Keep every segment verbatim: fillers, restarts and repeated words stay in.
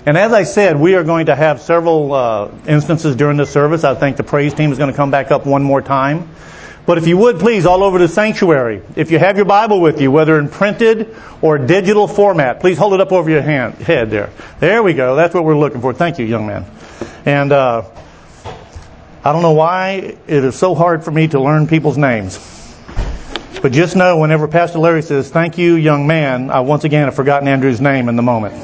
And as I said, we are going to have several uh, instances during this service. I think the praise team is going to come back up one more time. But if you would, please, all over the sanctuary, if you have your Bible with you, whether in printed or digital format, please hold it up over your hand, head there. There we go. That's what we're looking for. Thank you, young man. And uh, I don't know why it is so hard for me to learn people's names. But just know, whenever Pastor Larry says, "Thank you, young man," I once again have forgotten Andrew's name in the moment.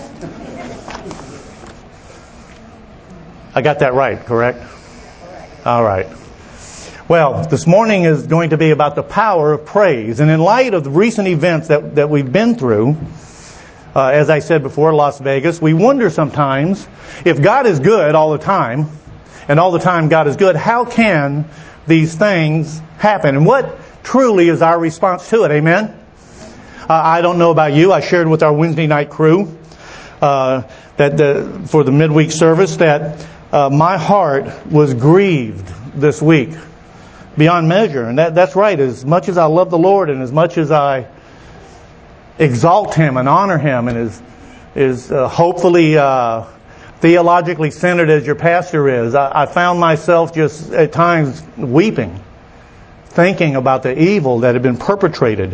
I got that right, correct? All right. Well, this morning is going to be about the power of praise. And in light of the recent events that, that we've been through, uh, as I said before, Las Vegas, we wonder sometimes, if God is good all the time, and all the time God is good, how can these things happen? And what truly is our response to it? Amen? Uh, I don't know about you. I shared with our Wednesday night crew uh, that the, for the midweek service that uh, my heart was grieved this week beyond measure. And that, that's right. As much as I love the Lord and as much as I exalt Him and honor Him and is, is uh, hopefully uh, theologically centered as your pastor is, I, I found myself just at times weeping, thinking about the evil that had been perpetrated.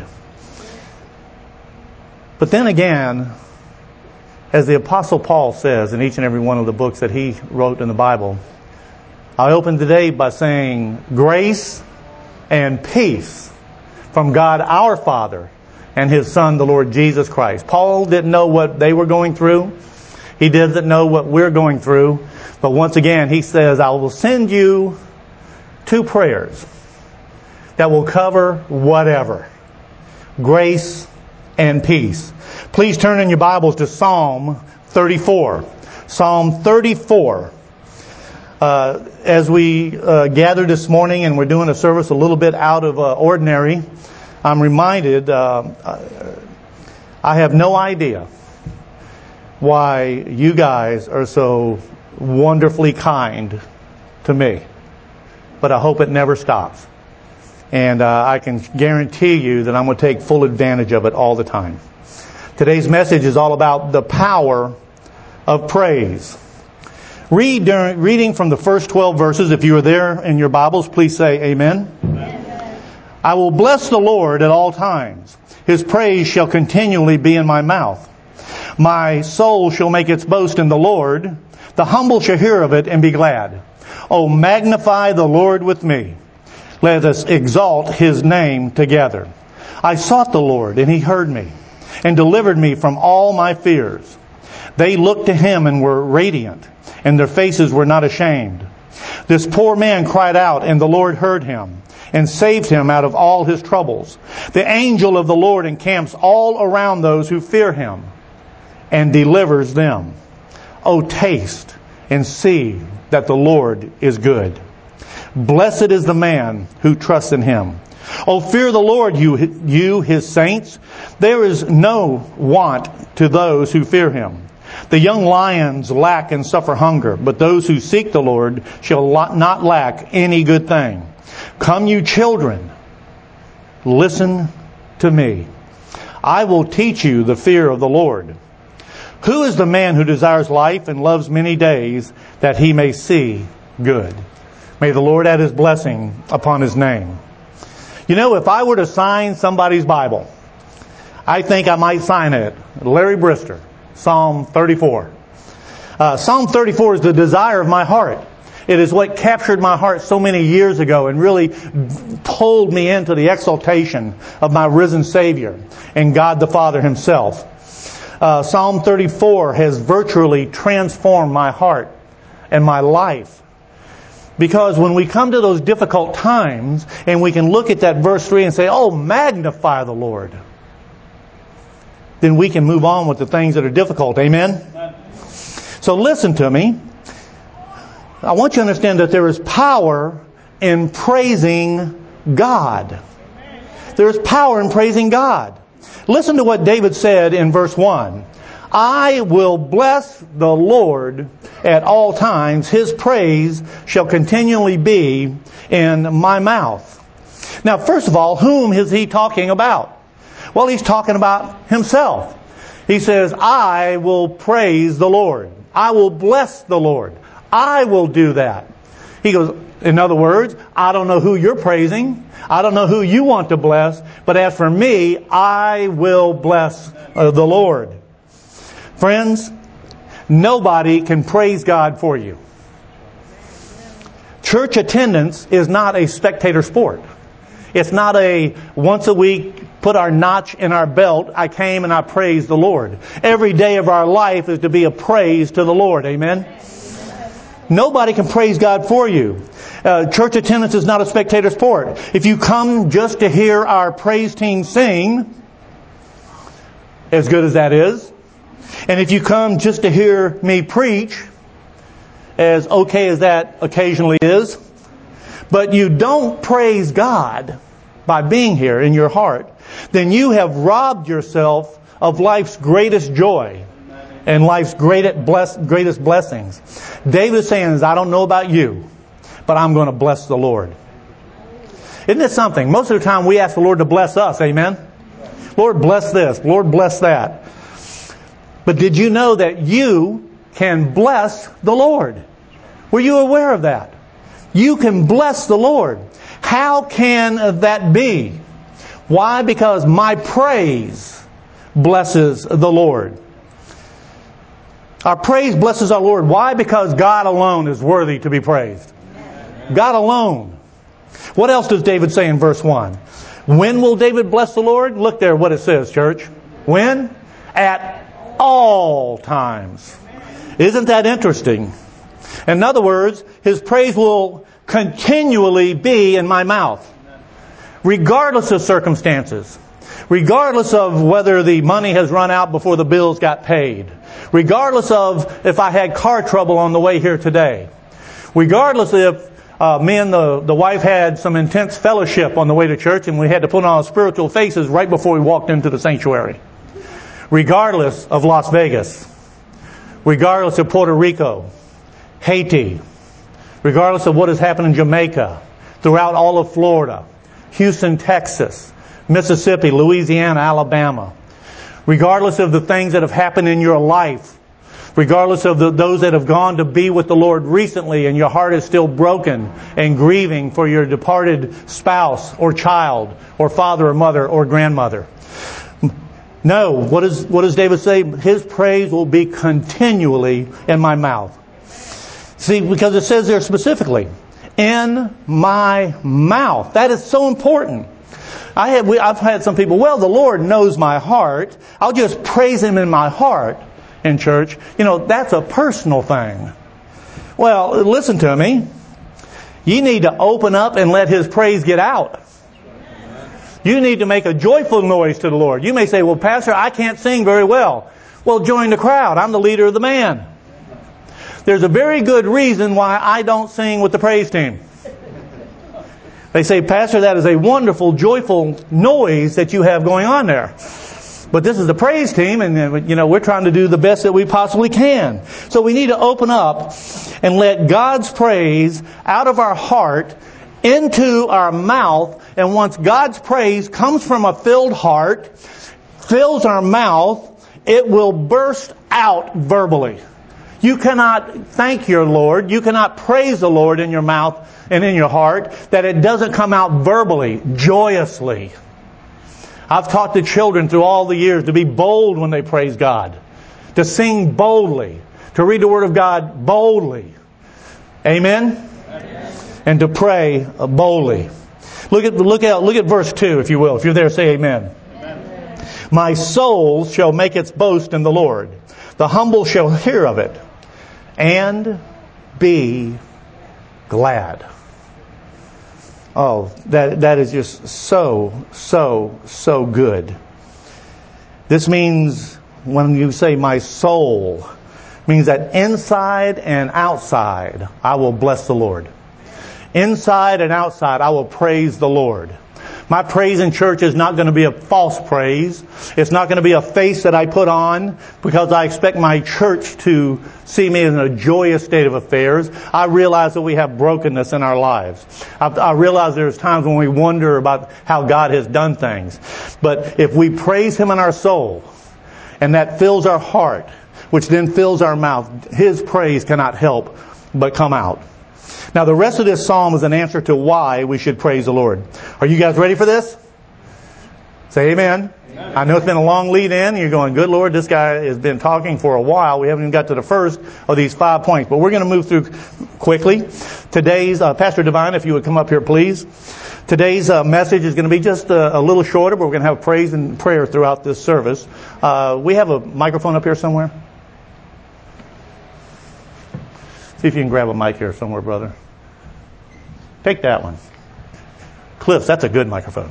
But then again, as the Apostle Paul says in each and every one of the books that he wrote in the Bible, I open today by saying, grace and peace from God our Father and His Son, the Lord Jesus Christ. Paul didn't know what they were going through. He doesn't know what we're going through. But once again, he says, I will send you two prayers that will cover whatever. Grace and peace. Please turn in your Bibles to Psalm thirty-four. Psalm thirty-four. Uh, as we uh, gather this morning and we're doing a service a little bit out of uh, ordinary, I'm reminded, uh, I have no idea why you guys are so wonderfully kind to me. But I hope it never stops. And uh, I can guarantee you that I'm going to take full advantage of it all the time. Today's message is all about the power of praise. Read during, reading from the first twelve verses. If you are there in your Bibles, please say amen. Amen. I will bless the Lord at all times. His praise shall continually be in my mouth. My soul shall make its boast in the Lord. The humble shall hear of it and be glad. Oh, magnify the Lord with me. Let us exalt His name together. I sought the Lord, and He heard me, and delivered me from all my fears. They looked to Him and were radiant, and their faces were not ashamed. This poor man cried out, and the Lord heard him, and saved him out of all his troubles. The angel of the Lord encamps all around those who fear Him, and delivers them. Oh, taste and see that the Lord is good. Blessed is the man who trusts in Him. Oh, fear the Lord, you, you His saints. There is no want to those who fear Him. The young lions lack and suffer hunger, but those who seek the Lord shall not lack any good thing. Come, you children, listen to me. I will teach you the fear of the Lord. Who is the man who desires life and loves many days that he may see good? May the Lord add His blessing upon His name. You know, if I were to sign somebody's Bible, I think I might sign it. Larry Brister, Psalm thirty-four. Uh, Psalm thirty-four is the desire of my heart. It is what captured my heart so many years ago and really pulled me into the exaltation of my risen Savior and God the Father Himself. Uh, Psalm thirty-four has virtually transformed my heart and my life. Because when we come to those difficult times and we can look at that verse three and say, oh, magnify the Lord, then we can move on with the things that are difficult. Amen? So listen to me. I want you to understand that there is power in praising God. There is power in praising God. Listen to what David said in verse one. I will bless the Lord at all times. His praise shall continually be in my mouth. Now, first of all, whom is he talking about? Well, he's talking about himself. He says, I will praise the Lord. I will bless the Lord. I will do that. He goes, in other words, I don't know who you're praising. I don't know who you want to bless. But as for me, I will bless uh, the Lord. Friends, nobody can praise God for you. Church attendance is not a spectator sport. It's not a once a week, put our notch in our belt, I came and I praised the Lord. Every day of our life is to be a praise to the Lord. Amen? Nobody can praise God for you. Uh, church attendance is not a spectator sport. If you come just to hear our praise team sing, as good as that is, and if you come just to hear me preach, as okay as that occasionally is, but you don't praise God by being here in your heart, then you have robbed yourself of life's greatest joy and life's greatest, bless, greatest blessings. David saying, I don't know about you, but I'm going to bless the Lord. Isn't this something? Most of the time we ask the Lord to bless us. Amen? Lord, bless this. Lord, bless that. But did you know that you can bless the Lord? Were you aware of that? You can bless the Lord. How can that be? Why? Because my praise blesses the Lord. Our praise blesses our Lord. Why? Because God alone is worthy to be praised. God alone. What else does David say in verse one? When will David bless the Lord? Look there what it says, church. When? At all times. Isn't that interesting? In other words, His praise will continually be in my mouth, regardless of circumstances, regardless of whether the money has run out before the bills got paid, regardless of if I had car trouble on the way here today, regardless if uh, me and the, the wife had some intense fellowship on the way to church and we had to put on our spiritual faces right before we walked into the sanctuary, regardless of Las Vegas, regardless of Puerto Rico, Haiti, regardless of what has happened in Jamaica, throughout all of Florida, Houston, Texas, Mississippi, Louisiana, Alabama, regardless of the things that have happened in your life, regardless of the, those that have gone to be with the Lord recently and your heart is still broken and grieving for your departed spouse or child or father or mother or grandmother. No, what, is, what does David say? His praise will be continually in my mouth. See, because it says there specifically, in my mouth. That is so important. I have, we, I've had some people, well, the Lord knows my heart. I'll just praise Him in my heart in church. You know, that's a personal thing. Well, listen to me. You need to open up and let His praise get out. You need to make a joyful noise to the Lord. You may say, well, Pastor, I can't sing very well. Well, join the crowd. I'm the leader of the band. There's a very good reason why I don't sing with the praise team. They say, Pastor, that is a wonderful, joyful noise that you have going on there. But this is the praise team, and you know we're trying to do the best that we possibly can. So we need to open up and let God's praise out of our heart into our mouth. And once God's praise comes from a filled heart, fills our mouth, it will burst out verbally. You cannot thank your Lord, you cannot praise the Lord in your mouth and in your heart that it doesn't come out verbally, joyously. I've taught the children through all the years to be bold when they praise God, to sing boldly, to read the Word of God boldly. Amen? Amen. And to pray boldly. Look at look at look at verse two, if you will. If you're there, say amen. Amen. My soul shall make its boast in the Lord. The humble shall hear of it and be glad. Oh, that that is just so, so, so good. This means, when you say my soul, means that inside and outside, I will bless the Lord. Inside and outside, I will praise the Lord. My praise in church is not going to be a false praise. It's not going to be a face that I put on because I expect my church to see me in a joyous state of affairs. I realize that we have brokenness in our lives. I, I realize there's times when we wonder about how God has done things. But if we praise Him in our soul, and that fills our heart, which then fills our mouth. His praise cannot help but come out. Now the rest of this psalm is an answer to why we should praise the Lord. Are you guys ready for this? Say amen. Amen. I know it's been a long lead in. You're going, good Lord, this guy has been talking for a while. We haven't even got to the first of these five points. But we're going to move through quickly. Today's, uh, Pastor Divine, if you would come up here, please. Today's uh, message is going to be just a, a little shorter, but we're going to have praise and prayer throughout this service. Uh, we have a microphone up here somewhere. See if you can grab a mic here somewhere, brother. Take that one. Cliffs, that's a good microphone.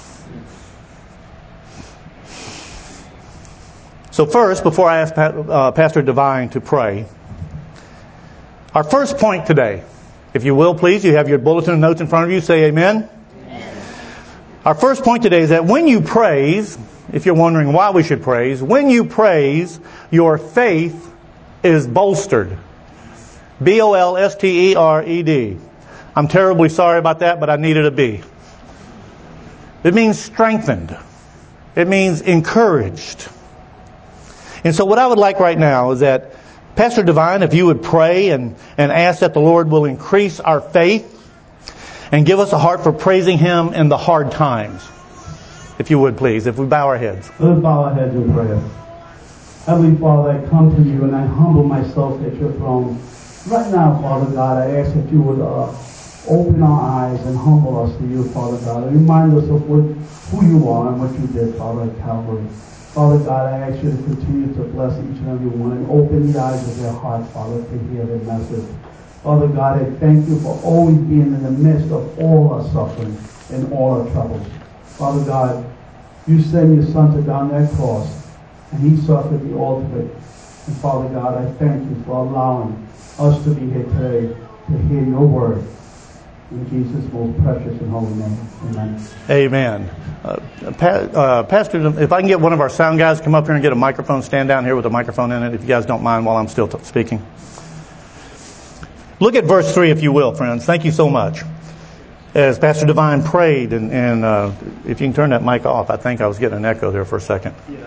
So first, before I ask uh, Pastor Divine to pray, our first point today, if you will, please, you have your bulletin of notes in front of you. Say amen. Amen. Our first point today is that when you praise, if you're wondering why we should praise, when you praise, your faith is bolstered. B O L S T E R E D. I'm terribly sorry about that, but I needed a B. It means strengthened. It means encouraged. And so what I would like right now is that Pastor Divine, if you would pray and, and ask that the Lord will increase our faith and give us a heart for praising Him in the hard times. If you would, please, if we bow our heads. Let's bow our heads in prayer. Heavenly Father, I come to you and I humble myself at your throne. Right now, Father God, I ask that you would uh, open our eyes and humble us to you, Father God, and remind us of what, who you are and what you did, Father, at Calvary. Father God, I ask you to continue to bless each and every one and open the eyes of their heart, Father, to hear the message. Father God, I thank you for always being in the midst of all our suffering and all our troubles. Father God, you sent your Son to down that cross, and He suffered the ultimate. And Father God, I thank you for allowing us to be here today to hear your word. In Jesus' most precious and holy name. Amen. Amen. Uh, pa- uh, Pastor, if I can get one of our sound guys to come up here and get a microphone, stand down here with a microphone in it, if you guys don't mind while I'm still t- speaking. Look at verse three, if you will, friends. Thank you so much. As Pastor Divine prayed, and, and uh, if you can turn that mic off, I think I was getting an echo there for a second. Yeah.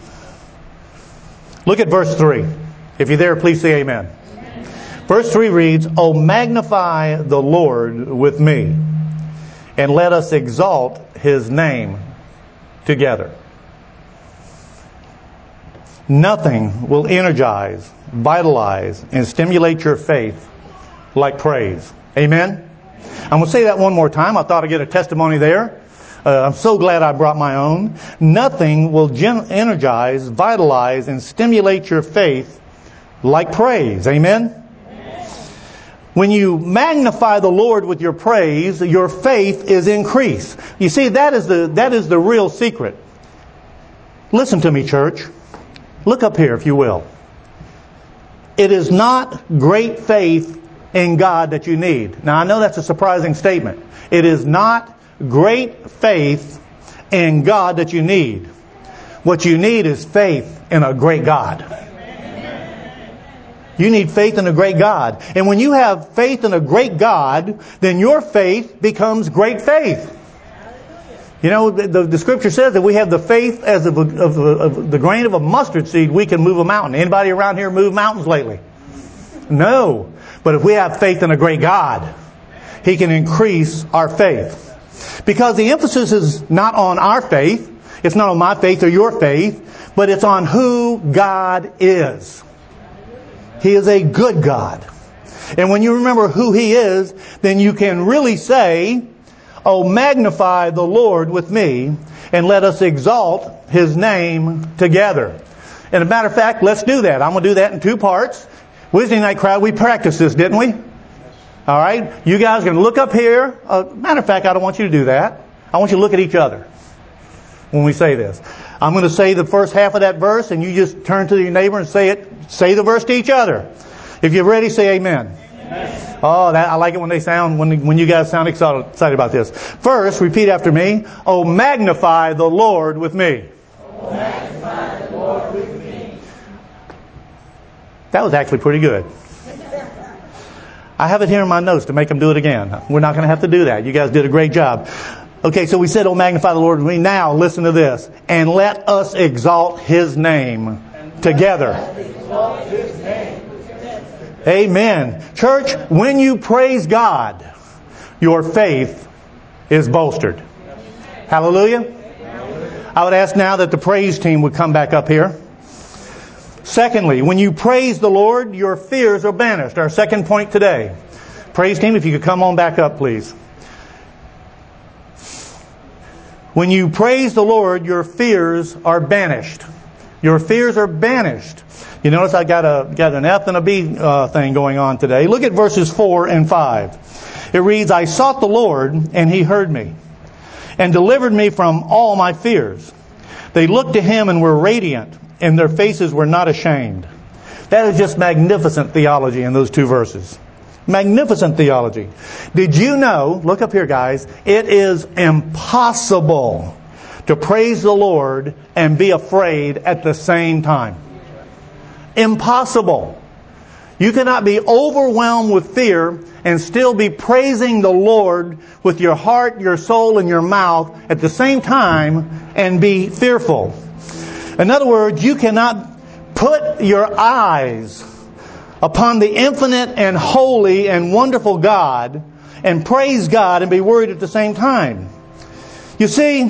Look at verse three. If you're there, please say amen. Verse three reads, "O magnify the Lord with me, and let us exalt His name together." Nothing will energize, vitalize, and stimulate your faith like praise. Amen? I'm going to say that one more time. I thought I'd get a testimony there. Uh, I'm so glad I brought my own. Nothing will gen- energize, vitalize, and stimulate your faith like praise. Amen? When you magnify the Lord with your praise, your faith is increased. You see, that is the, that is the real secret. Listen to me, church. Look up here, if you will. It is not great faith in God that you need. Now, I know that's a surprising statement. It is not great faith in God that you need. What you need is faith in a great God. You need faith in a great God. And when you have faith in a great God, then your faith becomes great faith. You know, the, the, the scripture says that we have the faith as of, a, of, a, of the grain of a mustard seed, we can move a mountain. Anybody around here move mountains lately? No. But if we have faith in a great God, He can increase our faith. Because the emphasis is not on our faith. It's not on my faith or your faith. But it's on who God is. He is a good God. And when you remember who He is, then you can really say, "Oh, magnify the Lord with me, and let us exalt His name together." And a matter of fact, let's do that. I'm going to do that in two parts. Wednesday night crowd, we practiced this, didn't we? All right? You guys are going to look up here. Uh, matter of fact, I don't want you to do that. I want you to look at each other when we say this. I'm going to say the first half of that verse, and you just turn to your neighbor and say it. Say the verse to each other. If you're ready, say amen. Amen. Oh, that, I like it when they sound, when, when you guys sound excited, excited about this. First, repeat after me. "Oh, magnify the Lord with me." Oh, magnify the Lord with me. That was actually pretty good. I have it here in my notes to make them do it again. We're not going to have to do that. You guys did a great job. Okay, so we said, "Oh, magnify the Lord with me." Now, listen to this. "And let us exalt His name together. Amen. Church, when you praise God, your faith is bolstered. Hallelujah. I would ask now that the praise team would come back up here. Secondly, when you praise the Lord, your fears are banished. Our second point today. Praise team, if you could come on back up, please. When you praise the Lord, your fears are banished. Your fears are banished. You notice I got a got an F and a B uh, thing going on today. Look at verses four and five. It reads, I sought the Lord, and He heard me, and delivered me from all my fears. They looked to Him and were radiant, and their faces were not ashamed. That is just magnificent theology in those two verses. Magnificent theology. Did you know, look up here guys, it is impossible to praise the Lord and be afraid at the same time. Impossible. You cannot be overwhelmed with fear and still be praising the Lord with your heart, your soul, and your mouth at the same time and be fearful. In other words, you cannot put your eyes upon the infinite and holy and wonderful God and praise God and be worried at the same time. You see,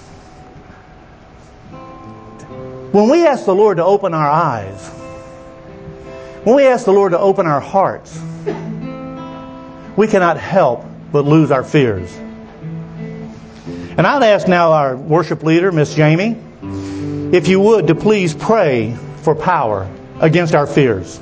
when we ask the Lord to open our eyes, when we ask the Lord to open our hearts, we cannot help but lose our fears. And I'd ask now our worship leader, Miss Jamie, if you would, to please pray for power against our fears.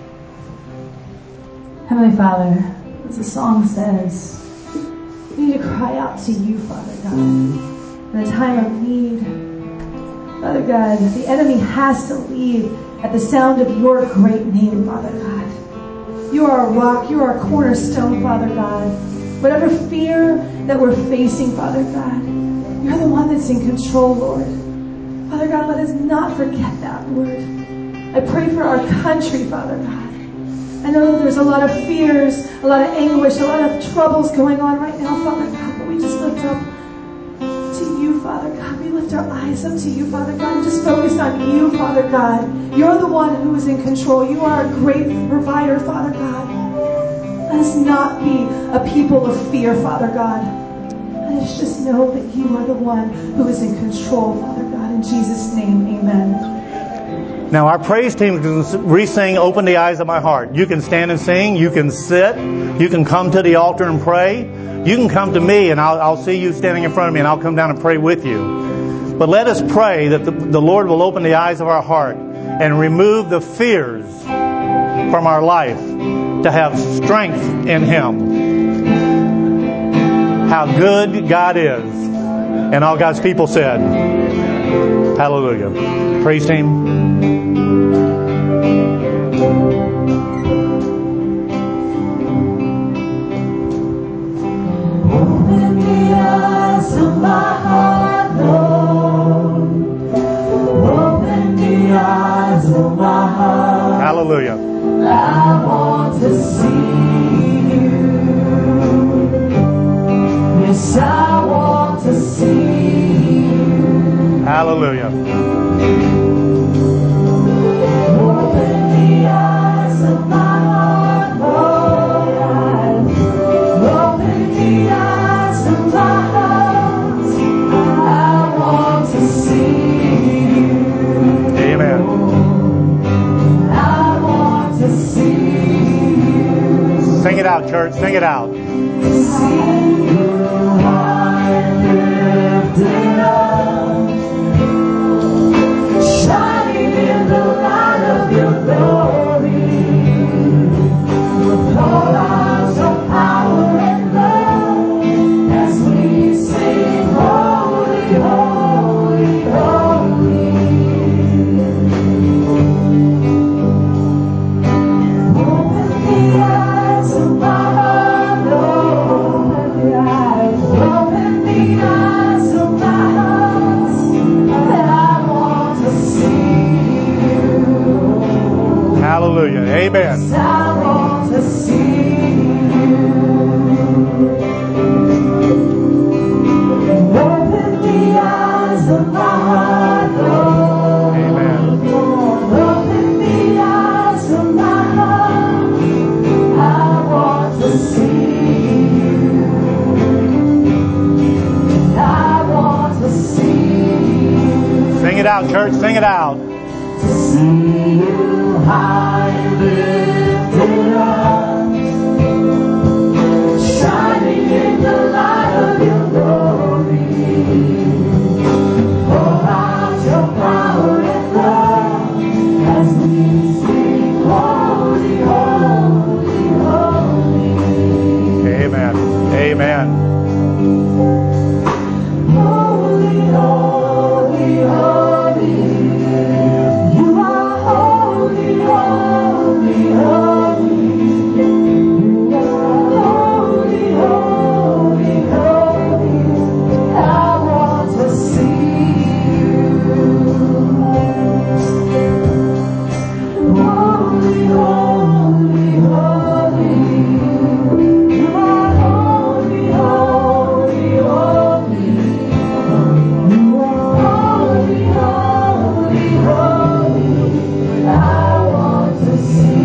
Heavenly Father, as the song says, we need to cry out to you, Father God, in a time of need. Father God, the enemy has to leave at the sound of your great name, Father God. You are a rock, you are a cornerstone, Father God. Whatever fear that we're facing, Father God, you're the one that's in control, Lord. Father God, let us not forget that, Lord. I pray for our country, Father God. I know there's a lot of fears, a lot of anguish, a lot of troubles going on right now, Father God, but we just lift up to you, Father God. We lift our eyes up to you, Father God, and just focus on you, Father God. You're the one who is in control. You are a great provider, Father God. Let us not be a people of fear, Father God. Let us just know that you are the one who is in control, Father God. In Jesus' name, amen. Now our praise team can re-sing Open the Eyes of My Heart. You can stand and sing. You can sit. You can come to the altar and pray. You can come to me and I'll, I'll see you standing in front of me and I'll come down and pray with you. But let us pray that the, the Lord will open the eyes of our heart and remove the fears from our life to have strength in Him. How good God is. And all God's people said, hallelujah. Praise team. Open the eyes of my heart, Lord. Open the eyes of my heart. Hallelujah. I want to see you. Yes, I want to see you. Hallelujah. Open the eyes of my heart, Lord. Open the eyes of my heart. I want to see you. Amen. I want to see you. Sing it out, church. Sing it out. To see you high lifted up, shining in the light of your glory, with all arms of power and love, as we sing holy, holy, holy. Open the eyes of my heart, Lord. Open the eyes, open the eyes of my heart, that I want to see you. Hallelujah. Amen. I want to see you. Open the eyes of my heart, Lord. Amen. it out, church. Sing it out. See you high and lifted up, shining in the light of your glory. Pour out your power and love as we sing, holy, holy, holy. Amen. Amen. Holy, holy, holy. You are holy, holy, holy. You are holy, holy, holy. I want to see you. Holy, holy, holy. You are holy, holy, holy. You are holy, holy, holy. I want to see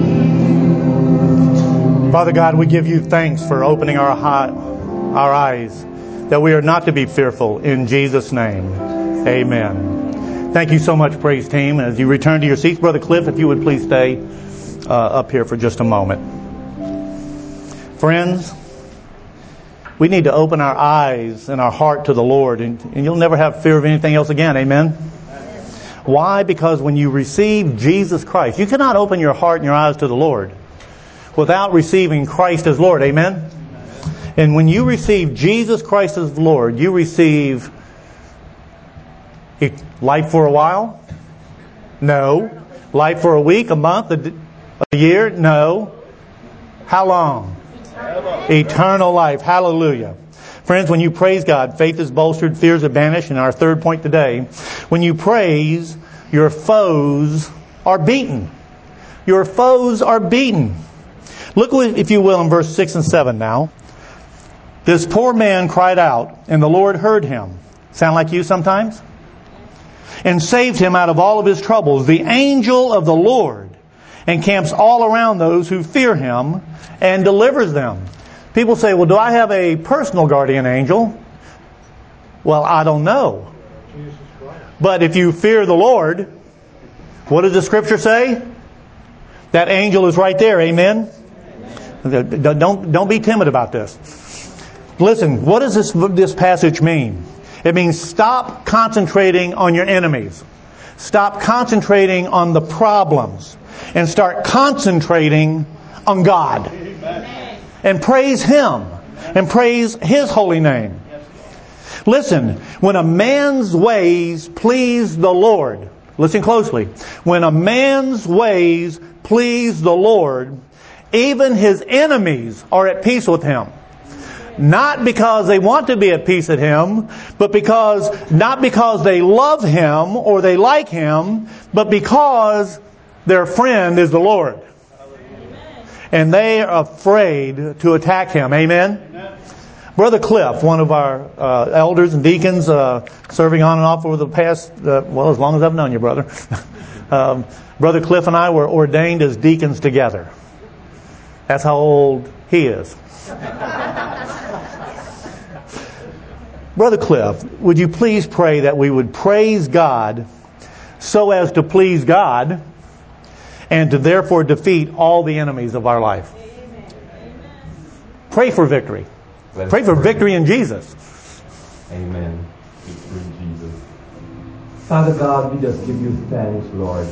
you. Father God, we give you thanks for opening our hi- our eyes, that we are not to be fearful. In Jesus' name, amen. Thank you so much, praise team. As you return to your seats, Brother Cliff, if you would please stay uh, up here for just a moment. Friends, we need to open our eyes and our heart to the Lord, and, and you'll never have fear of anything else again. Amen? Why? Because when you receive Jesus Christ, you cannot open your heart and your eyes to the Lord without receiving Christ as Lord. Amen? And when you receive Jesus Christ as Lord, you receive life for a while? No. Life for a week, a month, a, a year? No. How long? Eternal life. Hallelujah. Friends, when you praise God, faith is bolstered, fears are banished. And our third point today, when you praise, your foes are beaten. Your foes are beaten. Look, if you will, in verse six and seven now. This poor man cried out, and the Lord heard him. Sound like you sometimes? And saved him out of all of his troubles. The angel of the Lord encamps all around those who fear him and delivers them. People say, well, do I have a personal guardian angel? Well, I don't know. But if you fear the Lord, what does the scripture say? That angel is right there. Amen? Don't, don't be timid about this. Listen, what does this, this passage mean? It means stop concentrating on your enemies. Stop concentrating on the problems. And start concentrating on God. Amen. And praise Him. And praise His holy name. Listen, when a man's ways please the Lord, listen closely. When a man's ways please the Lord, even his enemies are at peace with him. Not because they want to be at peace with him, but because, not because they love him or they like him, but because their friend is the Lord. And they are afraid to attack him. Amen? Amen. Brother Cliff, one of our uh, elders and deacons, uh, serving on and off over the past, uh, well, as long as I've known you, brother. um, Brother Cliff and I were ordained as deacons together. That's how old he is. Brother Cliff, would you please pray that we would praise God so as to please God and to therefore defeat all the enemies of our life? Pray for victory. Let Pray for pray. victory in Jesus. Amen. Victory in Jesus. Father God, we just give you thanks, Lord,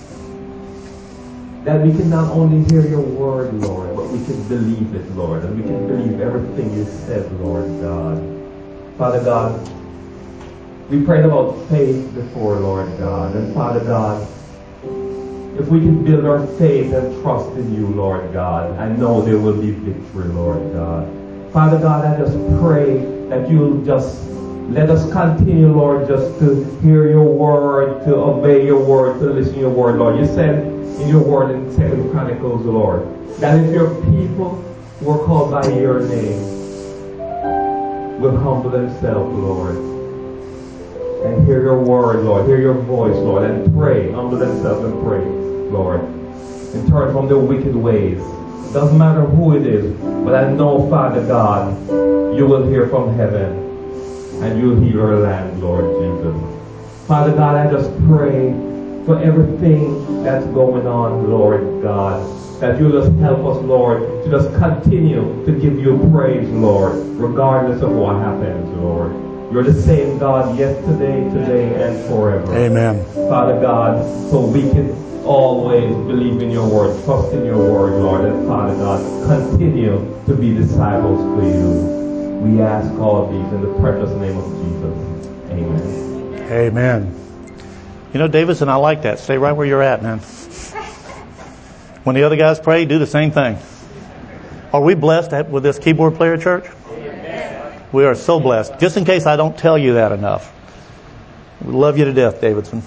that we can not only hear your word, Lord, but we can believe it, Lord, and we can believe everything you said, Lord God. Father God, we prayed about faith before, Lord God, and Father God, if we can build our faith and trust in you, Lord God, I know there will be victory, Lord God. Father God, I just pray that you'll just let us continue, Lord, just to hear your word, to obey your word, to listen to your word, Lord. You said in your word in Second Chronicles, Lord, that if your people who are called by your name will humble themselves, Lord, and hear your word, Lord, hear your voice, Lord, and pray, humble themselves and pray, Lord, and turn from their wicked ways. Doesn't matter who it is, but I know, Father God, you will hear from heaven, and you'll heal our land, Lord Jesus. Father God, I just pray for everything that's going on, Lord God, that you'll just help us, Lord, to just continue to give you praise, Lord, regardless of what happens, Lord. You're the same God yesterday, today, and forever. Amen. Father God, so we can always believe in your word, trust in your word, Lord, and Father God, continue to be disciples for you. We ask all these in the precious name of Jesus. Amen. Amen. You know, Davidson, I like that. Stay right where you're at, man. When the other guys pray, do the same thing. Are we blessed with this keyboard player, church? Amen. We are so blessed. Just in case I don't tell you that enough. We love you to death, Davidson.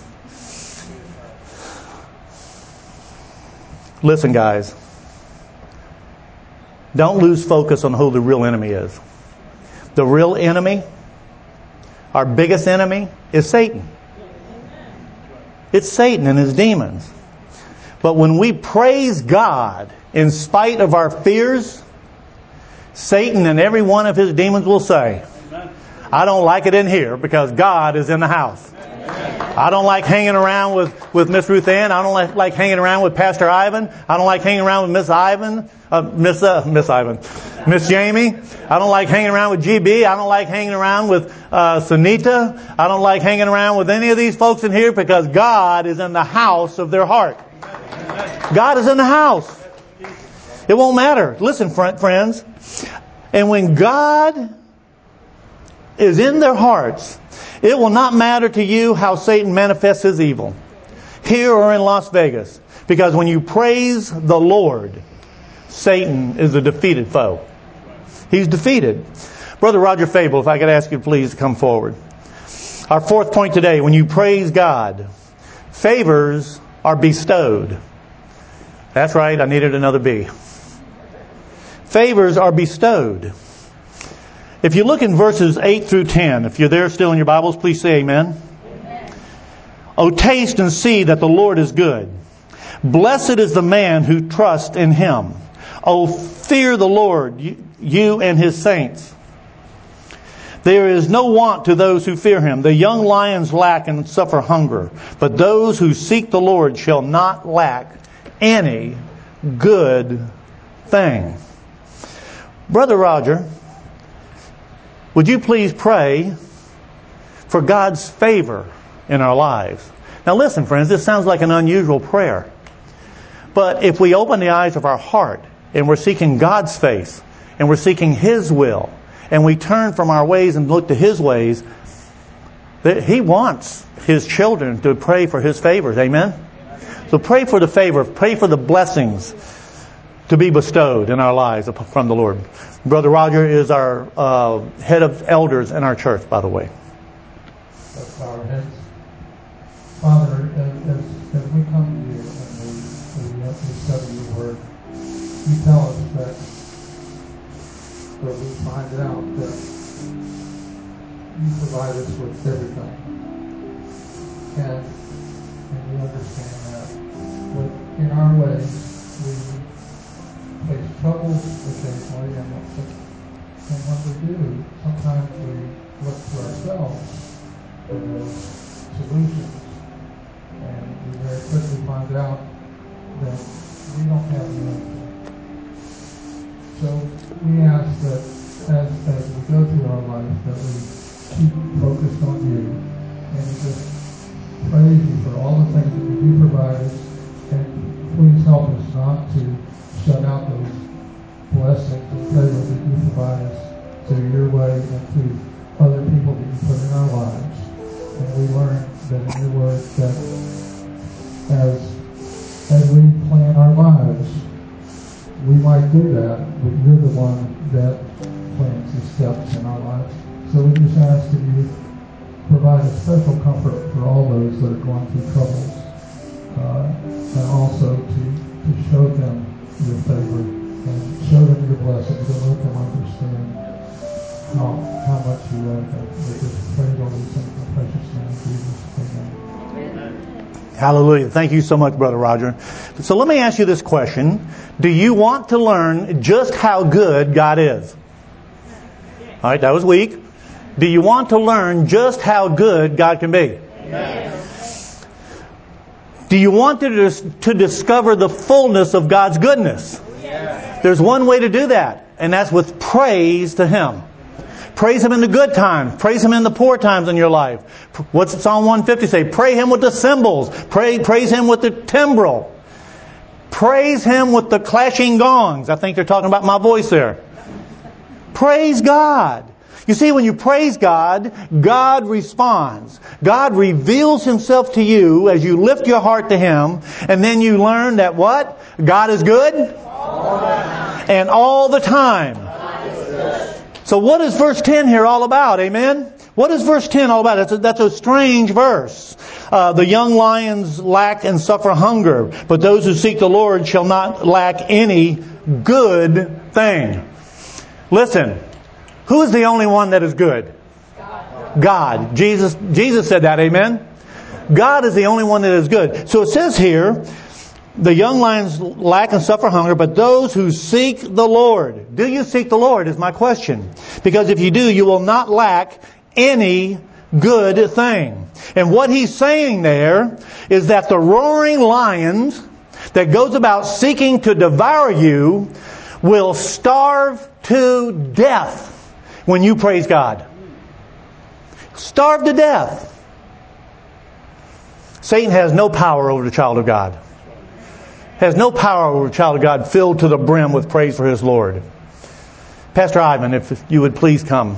Listen, guys. Don't lose focus on who the real enemy is. The real enemy, our biggest enemy, is Satan. It's Satan and his demons. But when we praise God in spite of our fears, Satan and every one of his demons will say, I don't like it in here because God is in the house. I don't like hanging around with, with Miss Ruth Ann. I don't like, like hanging around with Pastor Ivan. I don't like hanging around with Miss Ivan, uh, Miss, uh, Miss Ivan, Miss Jamie. I don't like hanging around with G B. I don't like hanging around with, uh, Sunita. I don't like hanging around with any of these folks in here because God is in the house of their heart. God is in the house. It won't matter. Listen, friends. And when God is in their hearts, it will not matter to you how Satan manifests his evil, here or in Las Vegas. Because when you praise the Lord, Satan is a defeated foe. He's defeated. Brother Roger Fable, if I could ask you please to come forward. Our fourth point today, when you praise God, favors are bestowed. That's right, I needed another B. Favors are bestowed. If you look in verses eight through ten, if you're there still in your Bibles, please say amen. Amen. Oh, taste and see that the Lord is good. Blessed is the man who trusts in Him. Oh, fear the Lord, you, you and His saints. There is no want to those who fear Him. The young lions lack and suffer hunger, but those who seek the Lord shall not lack any good thing. Brother Roger, would you please pray for God's favor in our lives? Now listen, friends, this sounds like an unusual prayer. But if we open the eyes of our heart and we're seeking God's face and we're seeking His will and we turn from our ways and look to His ways, He wants His children to pray for His favors. Amen? So pray for the favor, pray for the blessings to be bestowed in our lives from the Lord. Brother Roger is our uh, head of elders in our church, by the way. Let's bow our heads. Father, as, as, as we come to you and we, we, we study your word, you tell us that, that we find out that you provide us with everything. And, and we understand that. But in our ways, we face troubles occasionally, and, and when we do, sometimes we look to ourselves for those solutions, and we very quickly find out that we don't have the answer. So we ask that as, as we go through our life, that we keep focused on you, and just praise you for all the things that you do provide us, and please help us not to shut out those blessings and favors that you provide us through your way and through other people that you put in our lives. And we learn that in your word that as as we plan our lives, we might do that, but you're the one that plans the steps in our lives. So we just ask that you provide a special comfort for all those that are going through troubles, uh, and also to, to show them your favor and show them your blessings and let them understand how how much you love them. We just pray all these things in the precious name of Jesus. Amen. Hallelujah. Thank you so much, Brother Roger. So let me ask you this question. Do you want to learn just how good God is? All right, that was weak. Do you want to learn just how good God can be? Yes. Do you want to, dis- to discover the fullness of God's goodness? Yes. There's one way to do that, and that's with praise to Him. Praise Him in the good times. Praise Him in the poor times in your life. What's Psalm one fifty say? Pray Him with the cymbals. Pray, praise Him with the timbrel. Praise Him with the clashing gongs. I think they're talking about my voice there. Praise God. You see, when you praise God, God responds. God reveals Himself to you as you lift your heart to Him. And then you learn that what? God is good? All and all the time. So what is verse ten here all about? Amen? What is verse ten all about? That's a, that's a strange verse. Uh, the young lions lack and suffer hunger, but those who seek the Lord shall not lack any good thing. Listen, who is the only one that is good? God. God. Jesus, Jesus said that, amen? God is the only one that is good. So it says here, the young lions lack and suffer hunger, but those who seek the Lord. Do you seek the Lord is my question. Because if you do, you will not lack any good thing. And what he's saying there is that the roaring lions that goes about seeking to devour you will starve to death when you praise God. Starve to death. Satan has no power over the child of God. Has no power over the child of God filled to the brim with praise for his Lord. Pastor Ivan, if you would please come.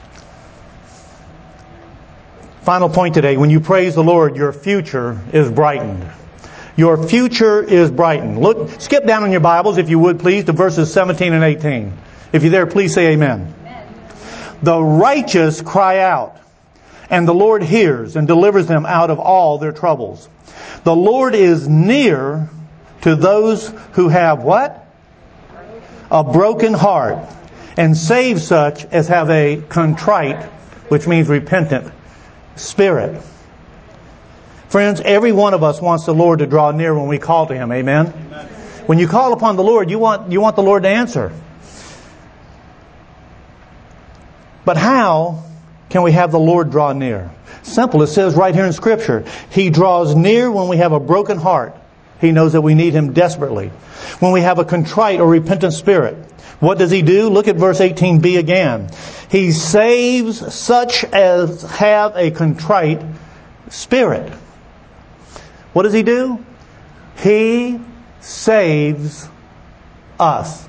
Final point today. When you praise the Lord, your future is brightened. Your future is brightened. Look, skip down in your Bibles, if you would please, to verses seventeen and eighteen. If you're there, please say amen. Amen. The righteous cry out, and the Lord hears and delivers them out of all their troubles. The Lord is near to those who have what? A broken heart, and save such as have a contrite, which means repentant, spirit. Friends, every one of us wants the Lord to draw near when we call to Him. Amen? Amen. When you call upon the Lord, you want, you want the Lord to answer. But how can we have the Lord draw near? Simple. It says right here in Scripture, He draws near when we have a broken heart. He knows that we need Him desperately. When we have a contrite or repentant spirit, what does He do? Look at verse eighteen b again. He saves such as have a contrite spirit. What does He do? He saves us.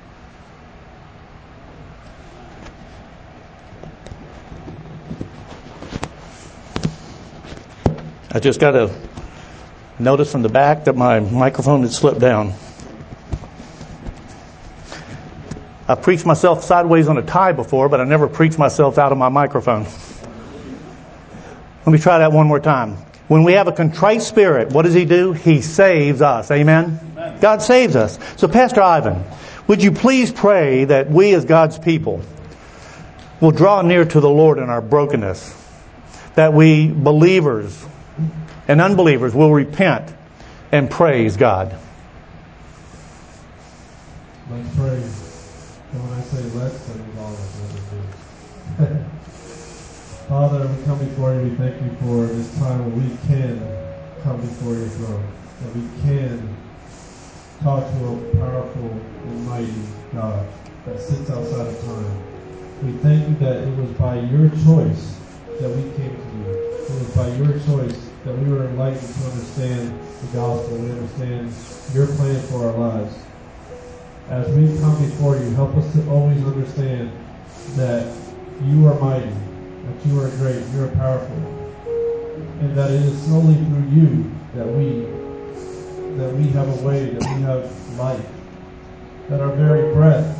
I just got a notice from the back that my microphone had slipped down. I preached myself sideways on a tie before, but I never preached myself out of my microphone. Let me try that one more time. When we have a contrite spirit, what does He do? He saves us. Amen? Amen. God saves us. So Pastor Ivan, would you please pray that we as God's people will draw near to the Lord in our brokenness, that we believers and unbelievers will repent and praise God. Let's pray. And when I say let's, that means all of us. Father, we come before you. We thank you for this time where we can come before your throne. That we can talk to a powerful and mighty God that sits outside of time. We thank you that it was by your choice that we came to you. It was by your choice that we were enlightened to understand the gospel. We understand your plan for our lives. As we come before you, help us to always understand that you are mighty, that you are great, you are powerful, and that it is solely through you that we that we have a way, that we have life, that our very breath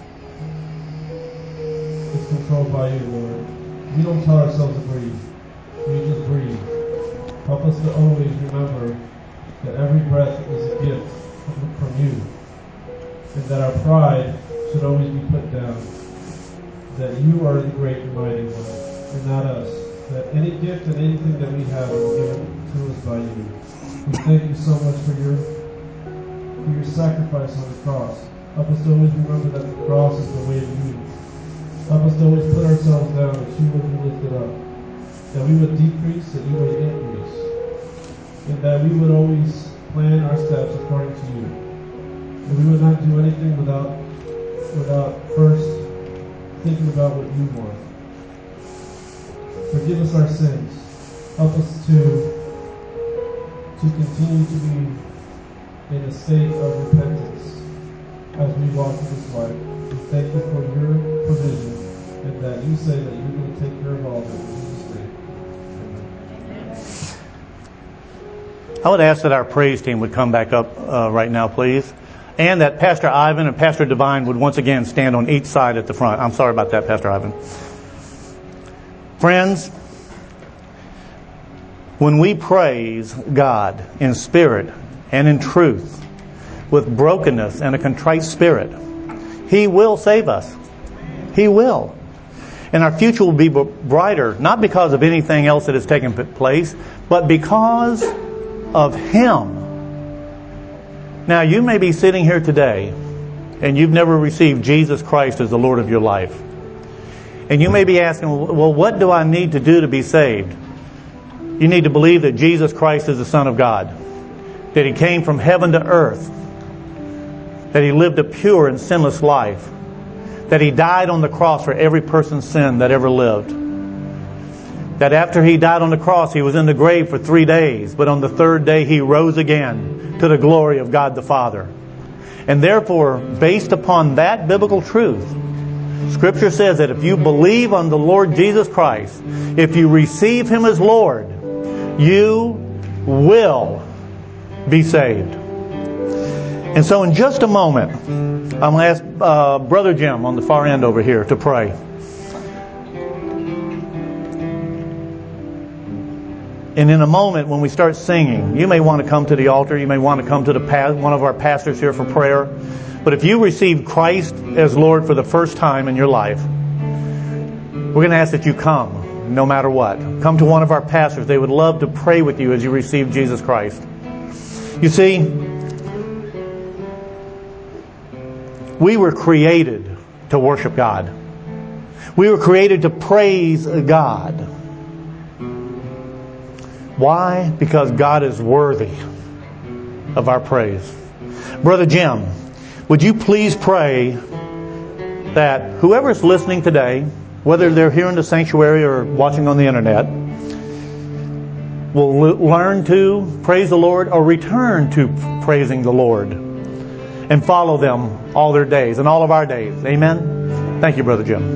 is controlled by you, Lord. We don't tell ourselves to breathe. We just breathe. Help us to always remember that every breath is a gift from you, and that our pride should always be put down, that you are the great and mighty one, and not us, that any gift and anything that we have is given to us by you. We thank you so much for your for your sacrifice on the cross. Help us to always remember that the cross is the way to you. Help us to always put ourselves down that you will be lifted up. that we would decrease and you would increase, and that we would always plan our steps according to you. And we would not do anything without without first thinking about what you want. Forgive us our sins. Help us to to continue to be in a state of repentance as we walk through this life. We thank you for your provision, and that you say that you're going to take care of all of it in Jesus' name. I would ask that our praise team would come back up uh, right now, please. And that Pastor Ivan and Pastor Divine would once again stand on each side at the front. I'm sorry about that, Pastor Ivan. Friends, when we praise God in spirit and in truth, with brokenness and a contrite spirit, He will save us. He will. And our future will be brighter, not because of anything else that has taken place, but because of Him. Now, you may be sitting here today and you've never received Jesus Christ as the Lord of your life. And you may be asking, well, what do I need to do to be saved? You need to believe that Jesus Christ is the Son of God, that He came from heaven to earth, that He lived a pure and sinless life, that He died on the cross for every person's sin that ever lived, that after He died on the cross, He was in the grave for three days, but on the third day He rose again to the glory of God the Father. And therefore, based upon that biblical truth, Scripture says that if you believe on the Lord Jesus Christ, if you receive Him as Lord, you will be saved. And so in just a moment, I'm going to ask uh, Brother Jim on the far end over here to pray. And in a moment when we start singing, you may want to come to the altar. You may want to come to the pa- one of our pastors here for prayer. But if you receive Christ as Lord for the first time in your life, we're going to ask that you come no matter what. Come to one of our pastors. They would love to pray with you as you receive Jesus Christ. You see, we were created to worship God. We were created to praise God. Why? Because God is worthy of our praise. Brother Jim, would you please pray that whoever is listening today, whether they're here in the sanctuary or watching on the internet, will learn to praise the Lord or return to praising the Lord and follow them all their days and all of our days. Amen? Thank you, Brother Jim.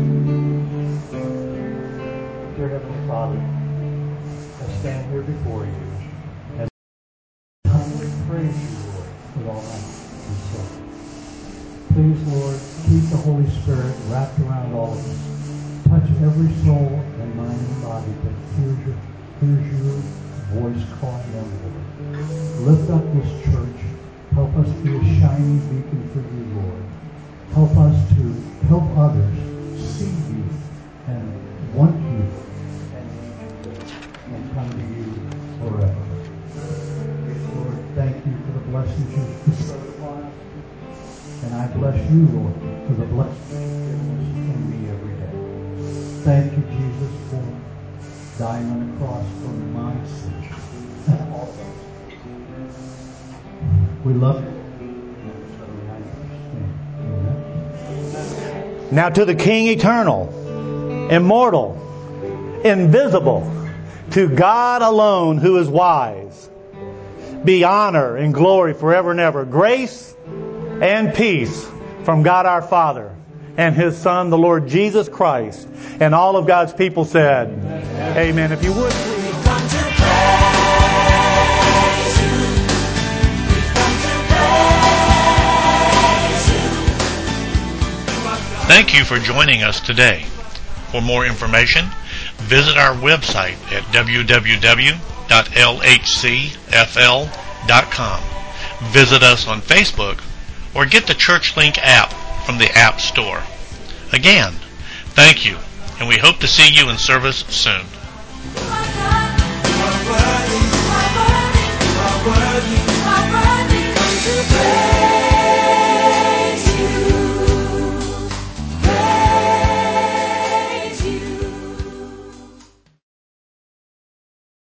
Dear Heavenly Father, I stand here before you and humbly praise you, Lord, with all my soul. Please, Lord, keep the Holy Spirit wrapped around all of us. Touch every soul and mind and body that hears your, hears your voice calling them, Lord. Lift up this church. Help us be a shining beacon for you, Lord. Help us to help others see you and want you and need you and come to you forever. Lord, thank you for the blessings you've bestowed upon us. And I bless you, Lord, for the blessings you've given us in me every day. Thank you, Jesus, for dying on the cross for my sins. All of us. We love you. Now to the King eternal, immortal, invisible, to God alone who is wise, be honor and glory forever and ever. Grace and peace from God our Father and His Son, the Lord Jesus Christ. And all of God's people said, Amen. Amen. If you would, please. Thank you for joining us today. For more information, visit our website at w w w dot l h c f l dot com. Visit us on Facebook or get the ChurchLink app from the App Store. Again, thank you, and we hope to see you in service soon. Worthy, worthy, worthy, worthy, worthy,